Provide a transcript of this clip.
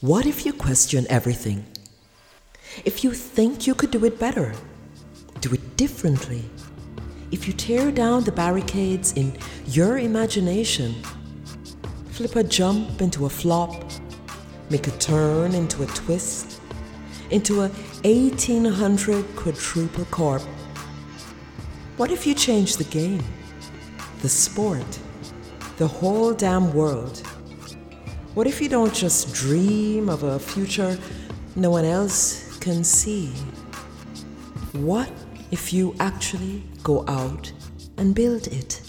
What if you question everything? If you think you could do it better, do it differently. If you tear down the barricades in your imagination, flip a jump into a flop, make a turn into a twist, into a 1800 quadruple corp. What if you change the game, the sport, the whole damn world? What if you don't just dream of a future no one else can see? What if you actually go out and build it?